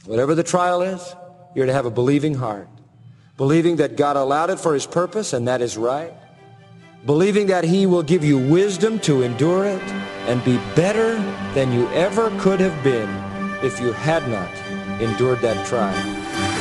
Whatever the trial is, you're to have a believing heart, believing that God allowed it for His purpose, and that is right, believing that He will give you wisdom to endure it and be better than you ever could have been if you had not endured that trial.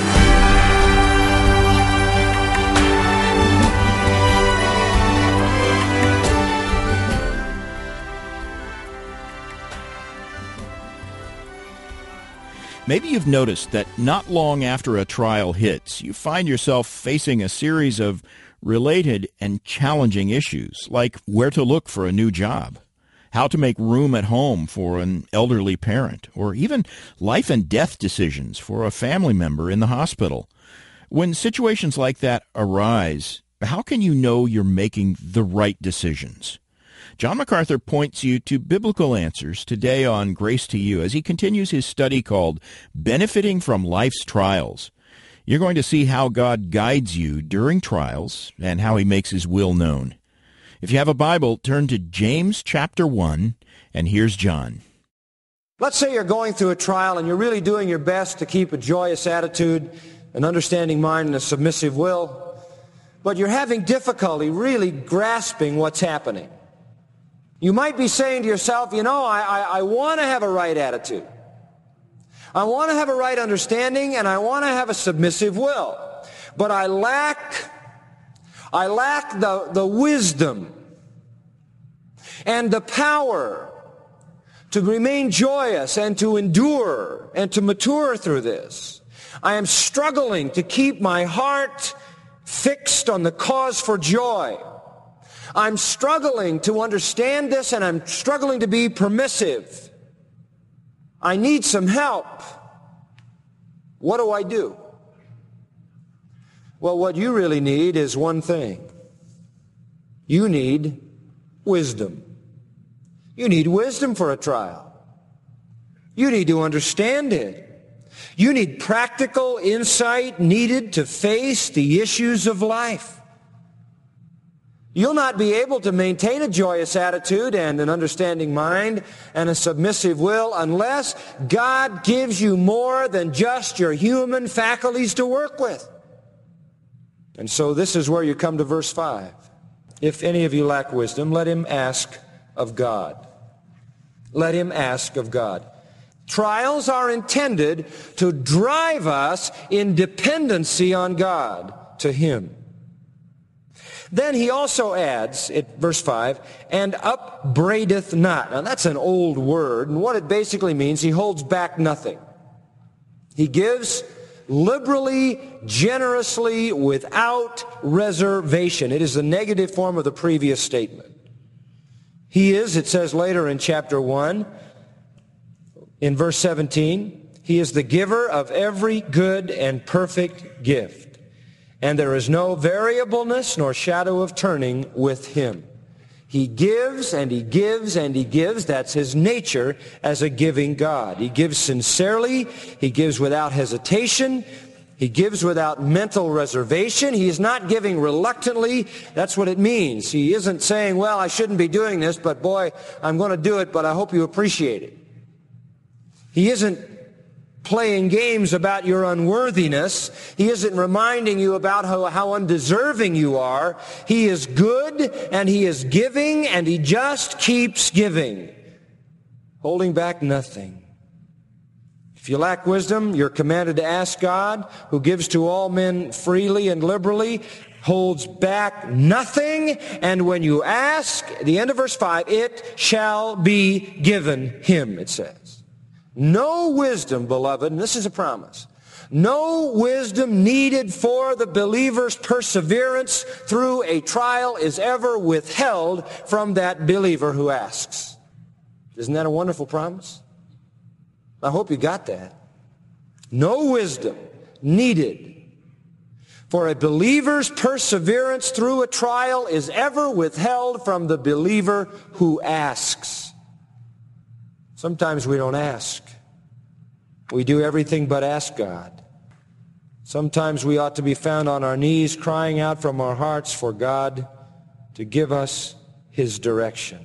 Maybe you've noticed that not long after a trial hits, you find yourself facing a series of related and challenging issues, like where to look for a new job, how to make room at home for an elderly parent, or even life and death decisions for a family member in the hospital. When situations like that arise, how can you know you're making the right decisions? John MacArthur points you to biblical answers today on Grace to You as he continues his study called Benefiting from Life's Trials. You're going to see how God guides you during trials and how He makes His will known. If you have a Bible, turn to James chapter 1, and here's John. Let's say you're going through a trial and you're really doing your best to keep a joyous attitude, an understanding mind, and a submissive will, but you're having difficulty really grasping what's happening. You might be saying to yourself, I want to have a right attitude. I want to have a right understanding, and I want to have a submissive will. But I lack the wisdom and the power to remain joyous and to endure and to mature through this. I am struggling to keep my heart fixed on the cause for joy. I'm struggling to understand this, and I'm struggling to be permissive. I need some help. What do I do? Well, what you really need is one thing. You need wisdom. You need wisdom for a trial. You need to understand it. You need practical insight needed to face the issues of life. You'll not be able to maintain a joyous attitude and an understanding mind and a submissive will unless God gives you more than just your human faculties to work with. And so this is where you come to verse 5. If any of you lack wisdom, let him ask of God. Let him ask of God. Trials are intended to drive us in dependency on God, to Him. Then he also adds, at verse 5, and upbraideth not. Now that's an old word, and what it basically means, he holds back nothing. He gives liberally, generously, without reservation. It is the negative form of the previous statement. He is, it says later in chapter 1, in verse 17, He is the giver of every good and perfect gift. And there is no variableness nor shadow of turning with Him. He gives and He gives and He gives. That's His nature as a giving God. He gives sincerely. He gives without hesitation. He gives without mental reservation. He is not giving reluctantly. That's what it means. He isn't saying, well, I shouldn't be doing this, but boy, I'm going to do it, but I hope you appreciate it. He isn't playing games about your unworthiness. He isn't reminding you about how undeserving you are. He is good, and He is giving, and He just keeps giving, holding back nothing. If you lack wisdom, you're commanded to ask God, who gives to all men freely and liberally, holds back nothing, and when you ask, at the end of verse 5, it shall be given him, it says. No wisdom, beloved, and this is a promise, no wisdom needed for the believer's perseverance through a trial is ever withheld from that believer who asks. Isn't that a wonderful promise? I hope you got that. No wisdom needed for a believer's perseverance through a trial is ever withheld from the believer who asks. Sometimes we don't ask. We do everything but ask God. Sometimes we ought to be found on our knees crying out from our hearts for God to give us His direction.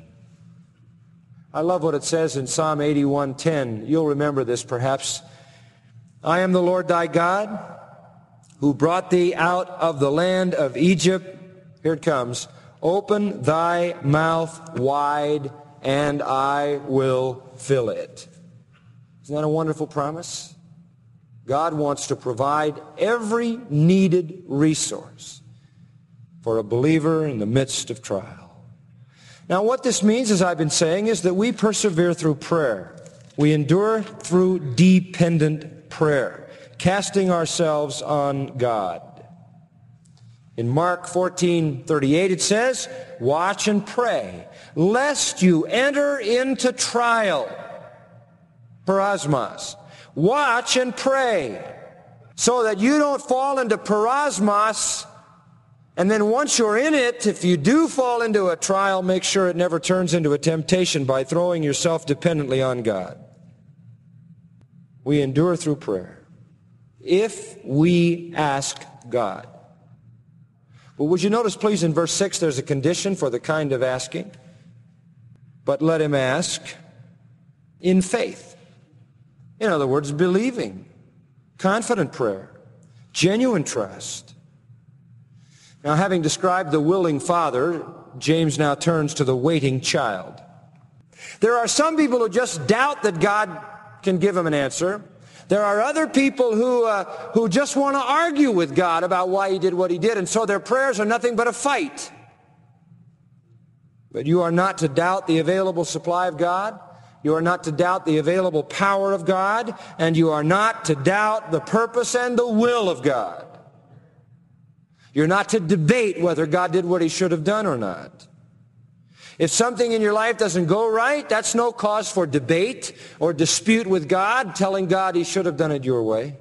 I love what it says in Psalm 81:10. You'll remember this perhaps. I am the Lord thy God, who brought thee out of the land of Egypt. Here it comes. Open thy mouth wide, and I will fill it. Isn't that a wonderful promise? God wants to provide every needed resource for a believer in the midst of trial. Now, what this means, as I've been saying, is that we persevere through prayer. We endure through dependent prayer, casting ourselves on God. In Mark 14:38 it says, watch and pray, lest you enter into trial. Parasmos. Watch and pray, so that you don't fall into parasmos, and then once you're in it, if you do fall into a trial, make sure it never turns into a temptation by throwing yourself dependently on God. We endure through prayer if we ask God. But would you notice, please, in verse 6, there's a condition for the kind of asking. But let him ask in faith. In other words, believing, confident prayer, genuine trust. Now, having described the willing father, James now turns to the waiting child. There are some people who just doubt that God can give them an answer. There are other people who just want to argue with God about why he did what he did, and so their prayers are nothing but a fight. But you are not to doubt the available supply of God. You are not to doubt the available power of God, and you are not to doubt the purpose and the will of God. You're not to debate whether God did what he should have done or not. If something in your life doesn't go right, that's no cause for debate or dispute with God, telling God he should have done it your way.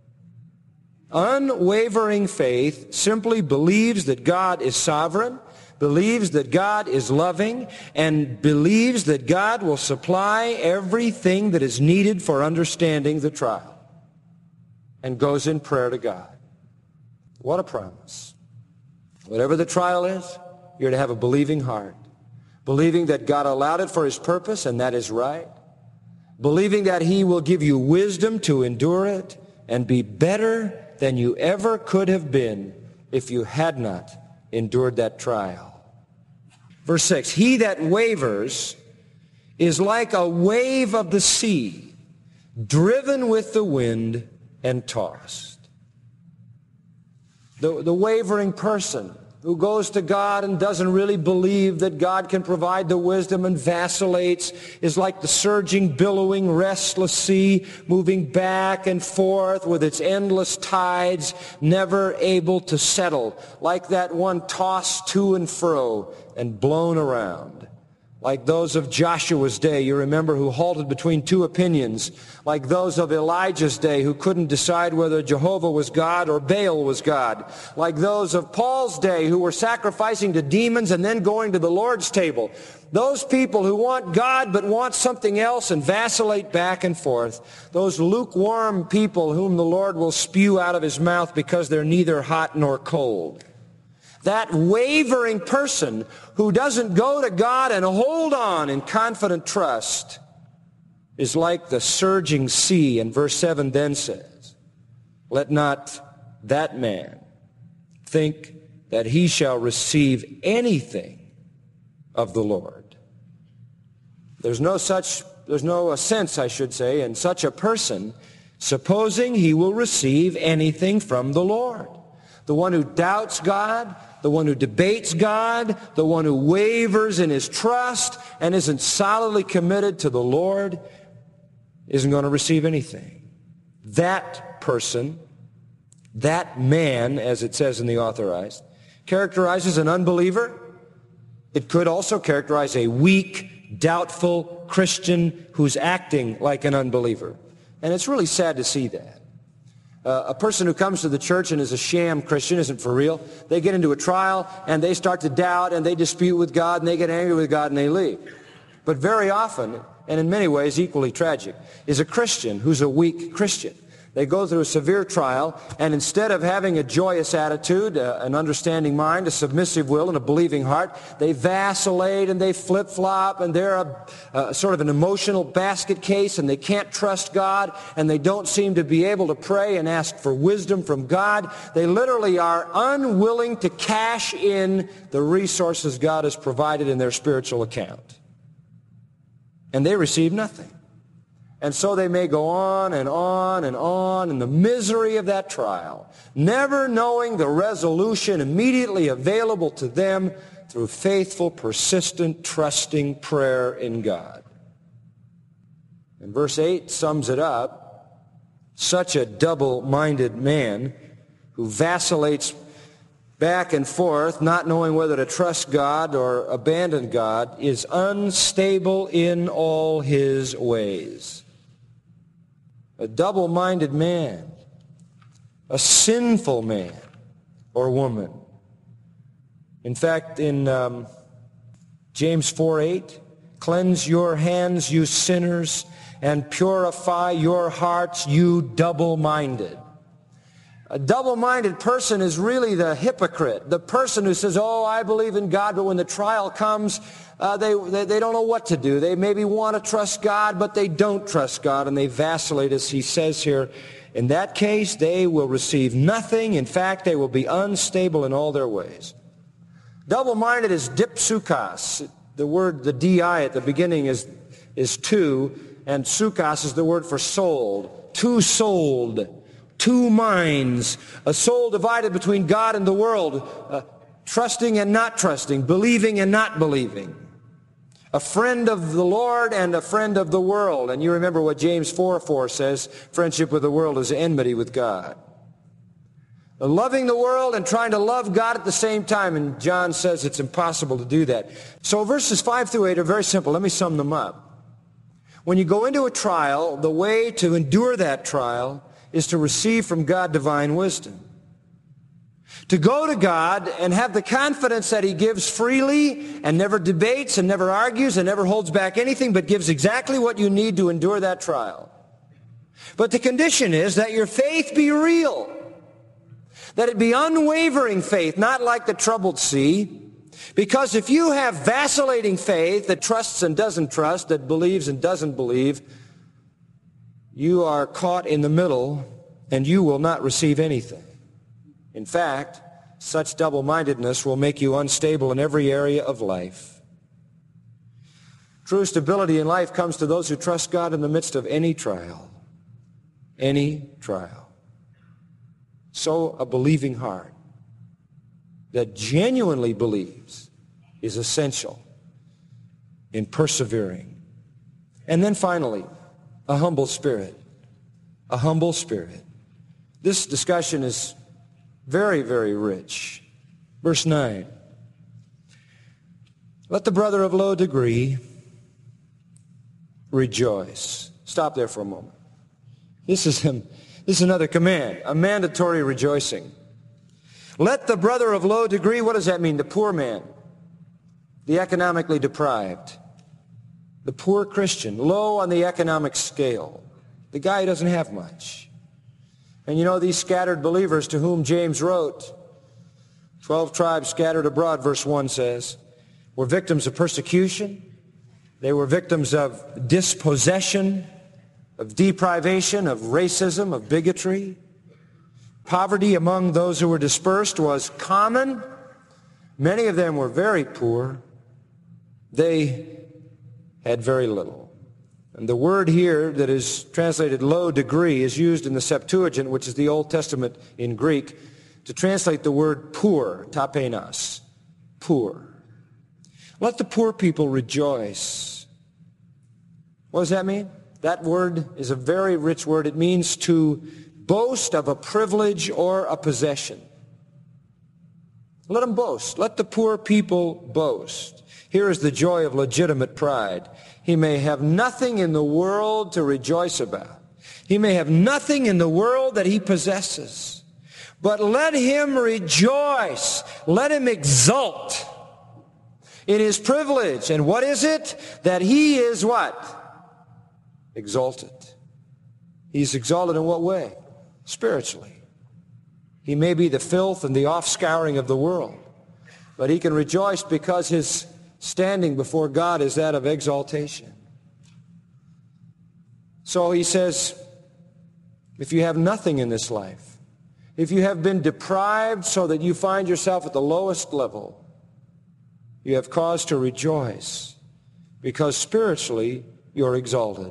Unwavering faith simply believes that God is sovereign, believes that God is loving, and believes that God will supply everything that is needed for understanding the trial, and goes in prayer to God. What a promise. Whatever the trial is, you're to have a believing heart. Believing that God allowed it for his purpose, and that is right. Believing that he will give you wisdom to endure it and be better than you ever could have been if you had not endured that trial. Verse 6, he that wavers is like a wave of the sea, driven with the wind and tossed. The wavering person who goes to God and doesn't really believe that God can provide the wisdom and vacillates is like the surging, billowing, restless sea, moving back and forth with its endless tides, never able to settle, like that one tossed to and fro and blown around. Like those of Joshua's day, you remember, who halted between two opinions. Like those of Elijah's day, who couldn't decide whether Jehovah was God or Baal was God. Like those of Paul's day, who were sacrificing to demons and then going to the Lord's table. Those people who want God but want something else and vacillate back and forth. Those lukewarm people whom the Lord will spew out of his mouth because they're neither hot nor cold. That wavering person who doesn't go to God and hold on in confident trust is like the surging sea. And verse 7 then says, let not that man think that he shall receive anything of the Lord. There's no sense, I should say, in such a person supposing he will receive anything from the Lord. The one who doubts God, the one who debates God, the one who wavers in his trust and isn't solidly committed to the Lord isn't going to receive anything. That person, that man, as it says in the Authorized, characterizes an unbeliever. It could also characterize a weak, doubtful Christian who's acting like an unbeliever. And it's really sad to see that. A person who comes to the church and is a sham Christian, isn't for real. They get into a trial and they start to doubt and they dispute with God and they get angry with God and they leave. But very often, and in many ways equally tragic, is a Christian who's a weak Christian. They go through a severe trial, and instead of having a joyous attitude, an understanding mind, a submissive will, and a believing heart, they vacillate and they flip-flop, and they're a sort of an emotional basket case, and they can't trust God, and they don't seem to be able to pray and ask for wisdom from God. They literally are unwilling to cash in the resources God has provided in their spiritual account. And they receive nothing. And so they may go on and on and on in the misery of that trial, never knowing the resolution immediately available to them through faithful, persistent, trusting prayer in God. And verse 8 sums it up. Such a double-minded man who vacillates back and forth, not knowing whether to trust God or abandon God, is unstable in all his ways. A double-minded man, a sinful man or woman. In fact, in James 4:8, cleanse your hands, you sinners, and purify your hearts, you double-minded. A double-minded person is really the hypocrite, the person who says, oh, I believe in God, but when the trial comes, they don't know what to do. They maybe want to trust God, but they don't trust God, and they vacillate, as he says here. In that case, they will receive nothing. In fact, they will be unstable in all their ways. Double-minded is dipsukos. The word, the di at the beginning is two, and sukos is the word for souled. Two-souled. Two minds, a soul divided between God and the world, trusting and not trusting, believing and not believing. A friend of the Lord and a friend of the world. And you remember what James 4:4 says, friendship with the world is enmity with God. Loving the world and trying to love God at the same time, and John says it's impossible to do that. So verses 5 through 8 are very simple. Let me sum them up. When you go into a trial, the way to endure that trial is to receive from God divine wisdom. To go to God and have the confidence that he gives freely and never debates and never argues and never holds back anything, but gives exactly what you need to endure that trial. But the condition is that your faith be real, that it be unwavering faith, not like the troubled sea. Because if you have vacillating faith that trusts and doesn't trust, that believes and doesn't believe, you are caught in the middle, and you will not receive anything. In fact, such double-mindedness will make you unstable in every area of life. True stability in life comes to those who trust God in the midst of any trial. Any trial. So a believing heart that genuinely believes is essential in persevering. And then finally, a humble spirit. A humble spirit. This discussion is very, very rich. Verse 9. Let the brother of low degree rejoice. Stop there for a moment. This is another command, a mandatory rejoicing. Let the brother of low degree, what does that mean? The poor man, the economically deprived, the poor Christian, low on the economic scale, the guy who doesn't have much. And you know, these scattered believers to whom James wrote, 12 tribes scattered abroad, verse 1 says, were victims of persecution. They were victims of dispossession, of deprivation, of racism, of bigotry. Poverty among those who were dispersed was common. Many of them were very poor. They had very little. And the word here that is translated low degree is used in the Septuagint, which is the Old Testament in Greek, to translate the word poor, tapenos, poor. Let the poor people rejoice. What does that mean? That word is a very rich word. It means to boast of a privilege or a possession. Let them boast. Let the poor people boast. Here is the joy of legitimate pride. He may have nothing in the world to rejoice about. He may have nothing in the world that he possesses. But let him rejoice. Let him exult in his privilege. And what is it? That he is what? Exalted. He's exalted in what way? spiritually. He may be the filth and the offscouring of the world, but he can rejoice because his standing before God is that of exaltation. So he says, if you have nothing in this life, if you have been deprived so that you find yourself at the lowest level, you have cause to rejoice because spiritually you're exalted.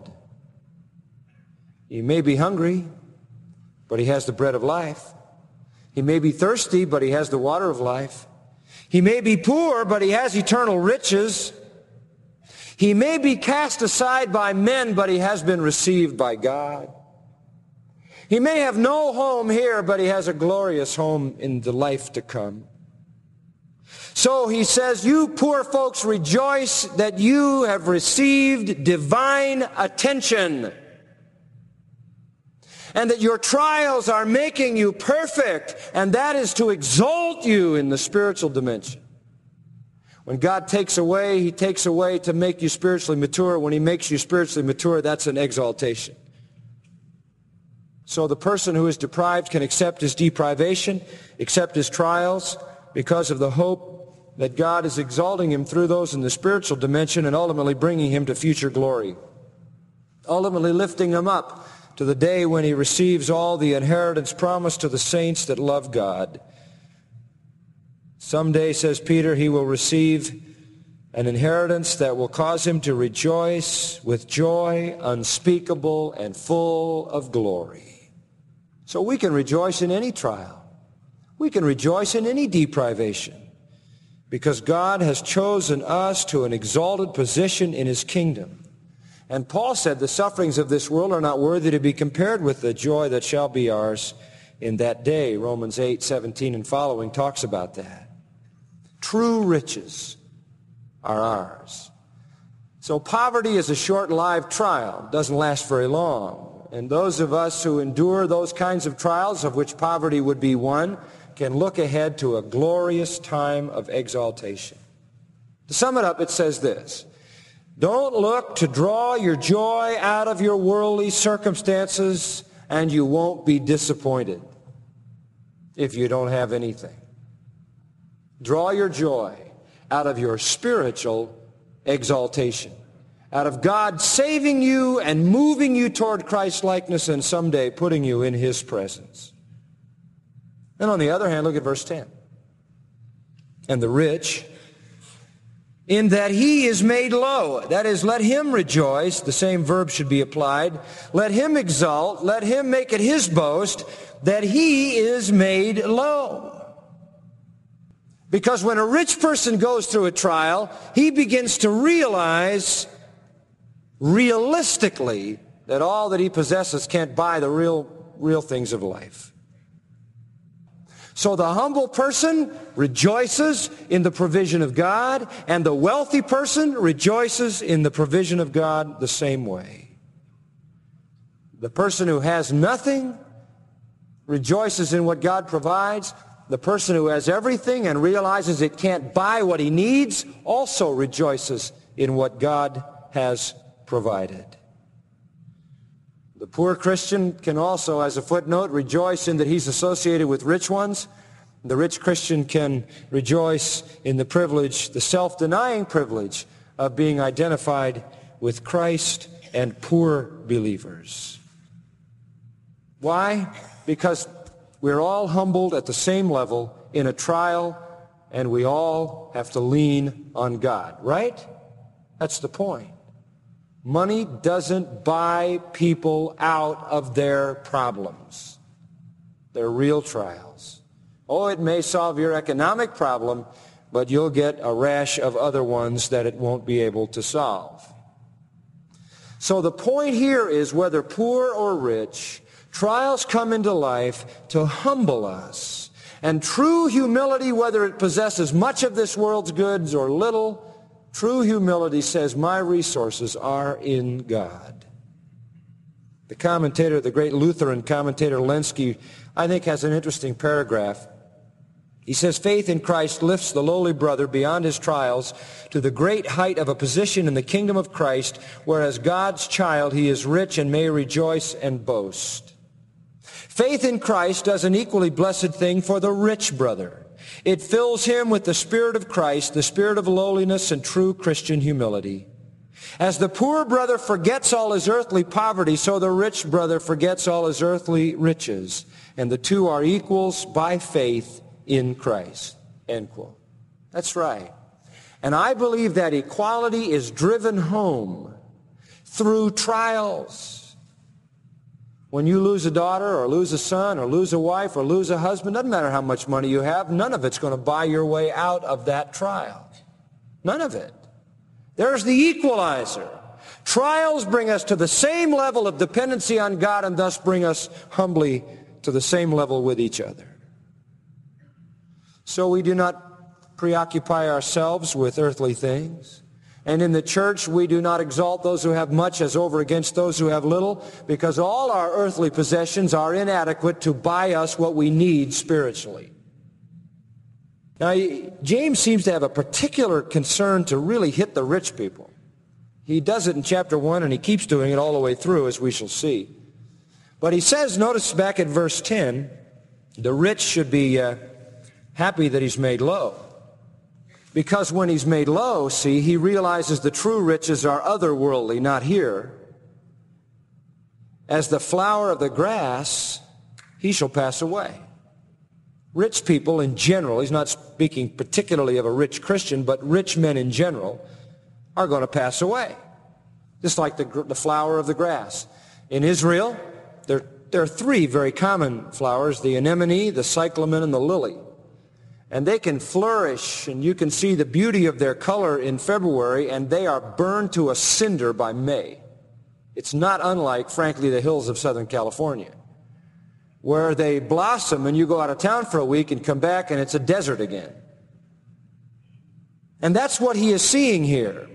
He may be hungry, but he has the bread of life. He may be thirsty, but he has the water of life. He may be poor, but he has eternal riches. He may be cast aside by men, but he has been received by God. He may have no home here, but he has a glorious home in the life to come. So he says, you poor folks, rejoice that you have received divine attention, and that your trials are making you perfect, and that is to exalt you in the spiritual dimension. When God takes away, he takes away to make you spiritually mature. When he makes you spiritually mature, that's an exaltation. So the person who is deprived can accept his deprivation, accept his trials, because of the hope that God is exalting him through those in the spiritual dimension and ultimately bringing him to future glory, ultimately lifting him up to the day when he receives all the inheritance promised to the saints that love God. Someday, says Peter, he will receive an inheritance that will cause him to rejoice with joy unspeakable and full of glory. So we can rejoice in any trial. We can rejoice in any deprivation, because God has chosen us to an exalted position in his kingdom. And Paul said the sufferings of this world are not worthy to be compared with the joy that shall be ours in that day. Romans 8:17 and following talks about that. True riches are ours. So poverty is a short-lived trial. It doesn't last very long. And those of us who endure those kinds of trials, of which poverty would be one, can look ahead to a glorious time of exaltation. To sum it up, it says this: don't look to draw your joy out of your worldly circumstances, and you won't be disappointed if you don't have anything. Draw your joy out of your spiritual exaltation, out of God saving you and moving you toward Christ-likeness and someday putting you in his presence. And on the other hand, look at verse 10. And the rich, in that he is made low. That is, let him rejoice. The same verb should be applied. Let him exalt. Let him make it his boast that he is made low. Because when a rich person goes through a trial, he begins to realize realistically that all that he possesses can't buy the real things of life. So the humble person rejoices in the provision of God, and the wealthy person rejoices in the provision of God the same way. The person who has nothing rejoices in what God provides. The person who has everything and realizes it can't buy what he needs also rejoices in what God has provided. The poor Christian can also, as a footnote, rejoice in that he's associated with rich ones. The rich Christian can rejoice in the privilege, the self-denying privilege, of being identified with Christ and poor believers. Why? Because we're all humbled at the same level in a trial, and we all have to lean on God, right? That's the point. Money doesn't buy people out of their problems, their real trials. Oh, it may solve your economic problem, but you'll get a rash of other ones that it won't be able to solve. So the point here is, whether poor or rich, trials come into life to humble us. And true humility, whether it possesses much of this world's goods or little, true humility says, my resources are in God. The commentator, the great Lutheran commentator Lenski, I think has an interesting paragraph. He says, faith in Christ lifts the lowly brother beyond his trials to the great height of a position in the kingdom of Christ, where as God's child he is rich and may rejoice and boast. Faith in Christ does an equally blessed thing for the rich brother. It fills him with the Spirit of Christ, the spirit of lowliness and true Christian humility. As the poor brother forgets all his earthly poverty, so the rich brother forgets all his earthly riches. And the two are equals by faith in Christ. End quote. That's right. And I believe that equality is driven home through trials. When you lose a daughter or lose a son or lose a wife or lose a husband, doesn't matter how much money you have, none of it's going to buy your way out of that trial. None of it. There's the equalizer. Trials bring us to the same level of dependency on God and thus bring us humbly to the same level with each other. So we do not preoccupy ourselves with earthly things. And in the church, we do not exalt those who have much as over against those who have little, because all our earthly possessions are inadequate to buy us what we need spiritually. Now, James seems to have a particular concern to really hit the rich people. He does it in chapter 1, and he keeps doing it all the way through, as we shall see. But he says, notice back at verse 10, the rich should be happy that he's made low. Because when he's made low, see, he realizes the true riches are otherworldly, not here. As the flower of the grass, he shall pass away. Rich people in general, he's not speaking particularly of a rich Christian, but rich men in general are going to pass away. Just like the flower of the grass. In Israel, there are three very common flowers, the anemone, the cyclamen, and the lily. And they can flourish, and you can see the beauty of their color in February, and they are burned to a cinder by May. It's not unlike, frankly, the hills of Southern California, where they blossom and you go out of town for a week and come back and it's a desert again. And that's what he is seeing here.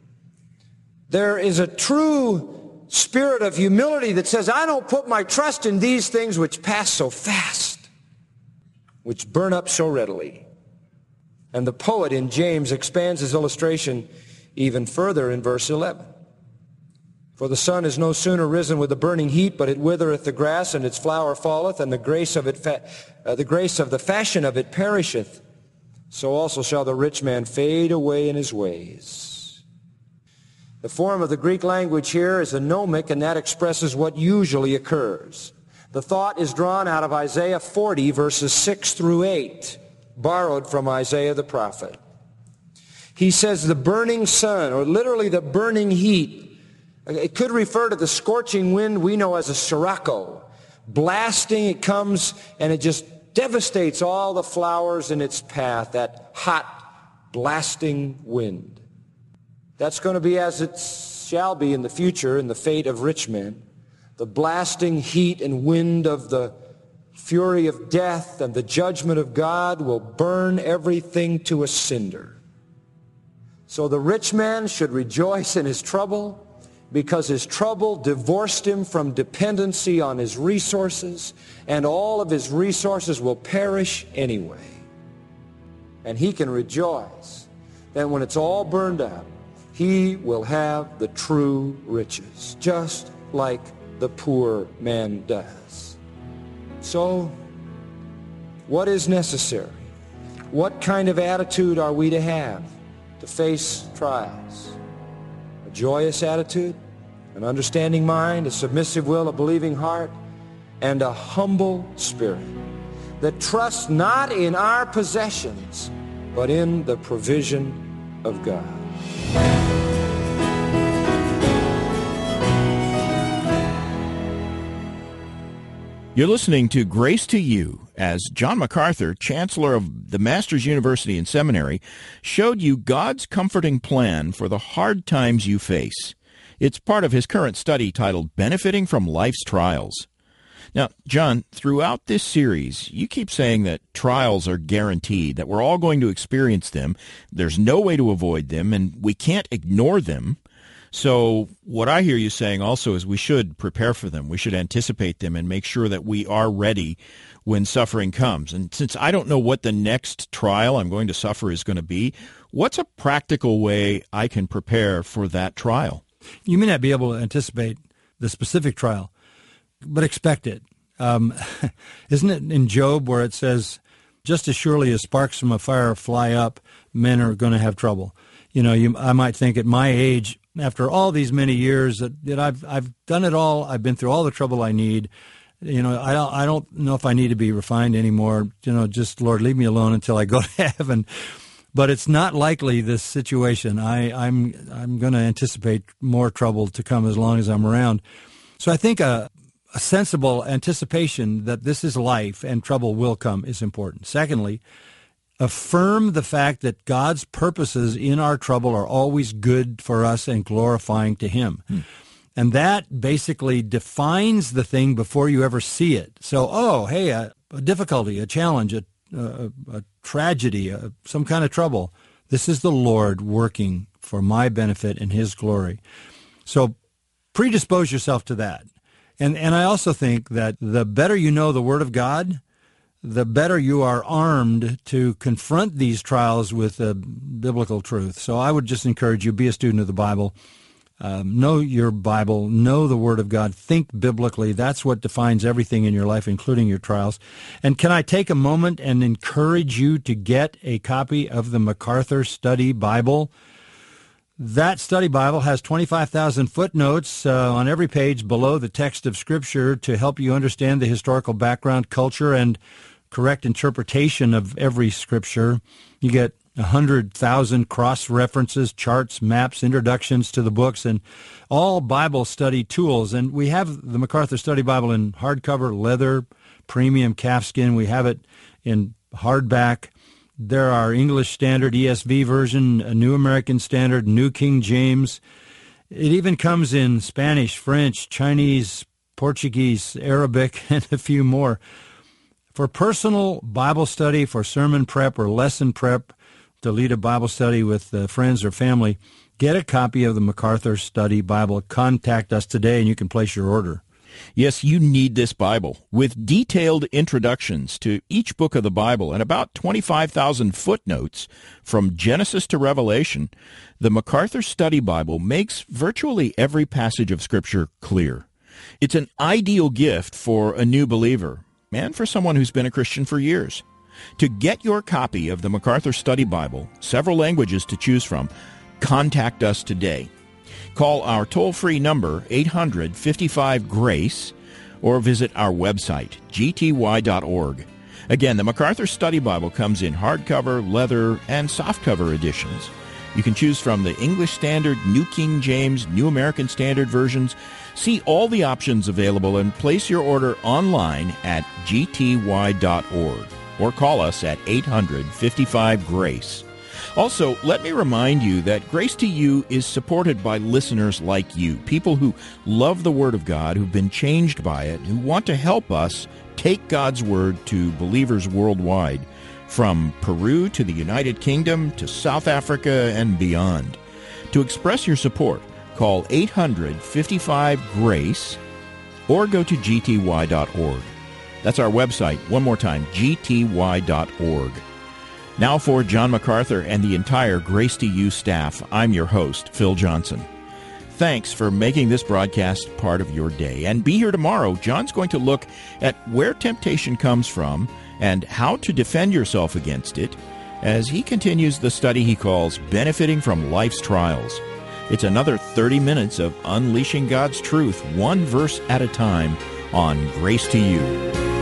There is a true spirit of humility that says, I don't put my trust in these things which pass so fast, which burn up so readily. And the poet in James expands his illustration even further in verse 11. For the sun is no sooner risen with the burning heat, but it withereth the grass, and its flower falleth, and the grace of the fashion of it perisheth. So also shall the rich man fade away in his ways. The form of the Greek language here is a gnomic, and that expresses what usually occurs. The thought is drawn out of Isaiah 40, verses 6 through 8, borrowed from Isaiah the prophet. He says the burning sun, or literally the burning heat, it could refer to the scorching wind we know as a sirocco. Blasting, it comes and it just devastates all the flowers in its path, that hot, blasting wind. That's going to be as it shall be in the future in the fate of rich men. The blasting heat and wind of the fury of death and the judgment of God will burn everything to a cinder. So the rich man should rejoice in his trouble, because his trouble divorced him from dependency on his resources, and all of his resources will perish anyway. And he can rejoice that when it's all burned up, he will have the true riches, just like the poor man does. So, what is necessary? What kind of attitude are we to have to face trials? A joyous attitude, an understanding mind, a submissive will, a believing heart, and a humble spirit that trusts not in our possessions, but in the provision of God. You're listening to Grace to You as John MacArthur, Chancellor of the Masters University and Seminary, showed you God's comforting plan for the hard times you face. It's part of his current study titled Benefiting from Life's Trials. Now, John, throughout this series, you keep saying that trials are guaranteed, that we're all going to experience them, there's no way to avoid them, and we can't ignore them. So what I hear you saying also is we should prepare for them. We should anticipate them and make sure that we are ready when suffering comes. And since I don't know what the next trial I'm going to suffer is going to be, what's a practical way I can prepare for that trial? You may not be able to anticipate the specific trial, but expect it. Isn't it in Job where it says, just as surely as sparks from a fire fly up, men are going to have trouble? I might think at my age, after all these many years that I've done it all, I've been through all the trouble I need. I don't know if I need to be refined anymore. Just Lord, leave me alone until I go to heaven. But it's not likely this situation. I'm going to anticipate more trouble to come as long as I'm around. So I think a sensible anticipation that this is life and trouble will come is important. Secondly, affirm the fact that God's purposes in our trouble are always good for us and glorifying to Him. And that basically defines the thing before you ever see it. So, a difficulty, a challenge, a tragedy, some kind of trouble. This is the Lord working for my benefit and His glory. So predispose yourself to that. And I also think that the better you know the Word of God, the better you are armed to confront these trials with biblical truth. So I would just encourage you, be a student of the Bible. Know your Bible, know the Word of God, think biblically. That's what defines everything in your life, including your trials. And can I take a moment and encourage you to get a copy of the MacArthur Study Bible? That study Bible has 25,000 footnotes on every page below the text of Scripture to help you understand the historical background, culture, and correct interpretation of every Scripture. You get 100,000 cross-references, charts, maps, introductions to the books, and all Bible study tools. And we have the MacArthur Study Bible in hardcover, leather, premium calfskin. We have it in hardback. There are English Standard, ESV version, a New American Standard, New King James. It even comes in Spanish, French, Chinese, Portuguese, Arabic, and a few more. For personal Bible study, for sermon prep or lesson prep, to lead a Bible study with friends or family, get a copy of the MacArthur Study Bible. Contact us today and you can place your order. Yes, you need this Bible. With detailed introductions to each book of the Bible and about 25,000 footnotes from Genesis to Revelation, the MacArthur Study Bible makes virtually every passage of Scripture clear. It's an ideal gift for a new believer and for someone who's been a Christian for years. To get your copy of the MacArthur Study Bible, several languages to choose from, contact us today. Call our toll-free number, 800-55-GRACE, or visit our website, gty.org. Again, the MacArthur Study Bible comes in hardcover, leather, and softcover editions. You can choose from the English Standard, New King James, New American Standard versions. See all the options available and place your order online at gty.org. Or call us at 800-55-GRACE. Also, let me remind you that Grace to You is supported by listeners like you, people who love the Word of God, who've been changed by it, who want to help us take God's Word to believers worldwide, from Peru to the United Kingdom to South Africa and beyond. To express your support, call 800-55-GRACE or go to gty.org. That's our website. One more time, gty.org. Now for John MacArthur and the entire Grace to You staff, I'm your host, Phil Johnson. Thanks for making this broadcast part of your day. And be here tomorrow. John's going to look at where temptation comes from and how to defend yourself against it as he continues the study he calls Benefiting from Life's Trials. It's another 30 minutes of unleashing God's truth, one verse at a time, on Grace to You.